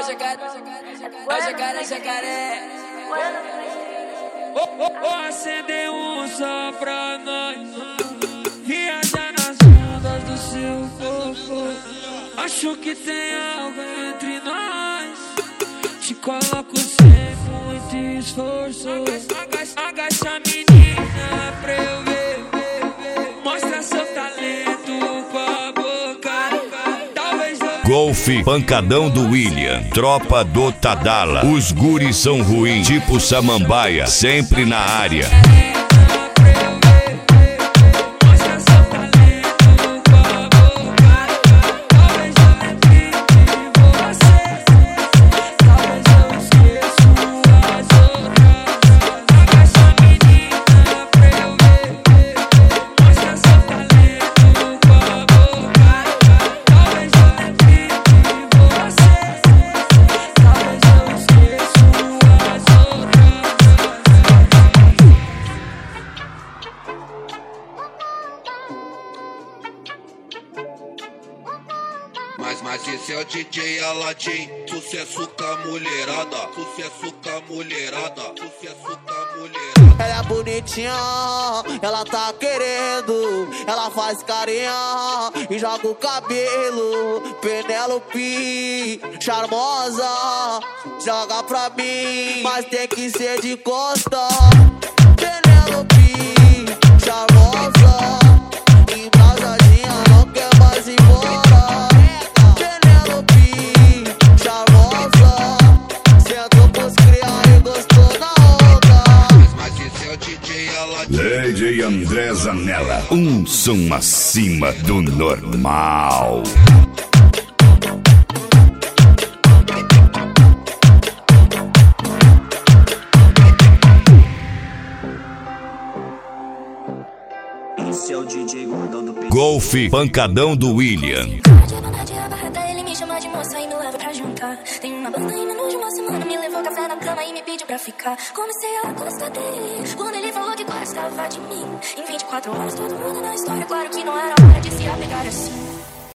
jacaré. Acender um só pra nós. Viajar nas ondas do seu corpo. Acho que tem algo entre nós. Te coloco sem muito esforço. Agacha a menina pra eu ver. Mostra seu talento com a boca. Talvez Golfe, pancadão do William, tropa do Tadala. Os guris são ruins, tipo Samambaia, sempre na área. Mas esse é o DJ Aladim, sucesso com a mulherada, sucesso com a mulherada, sucesso com a mulherada. Ela é bonitinha, ela tá querendo, ela faz carinha e joga o cabelo. Penélope, charmosa, joga pra mim, mas tem que ser de costa. Penélope, charmosa, embrasadinha, não quer mais ir embora. DJ André Zanella, um som acima do normal. Esse é o DJ gordão do Golfe, pancadão do William. Ele me chama de moça e me leva pra jantar. Tem uma banda em menos de uma semana, me levou café na cama e me pediu pra ficar. Comecei a gostar dele quando ele falou que gostava de mim. Em 24 horas todo mundo na história, claro que não era hora de se apegar assim.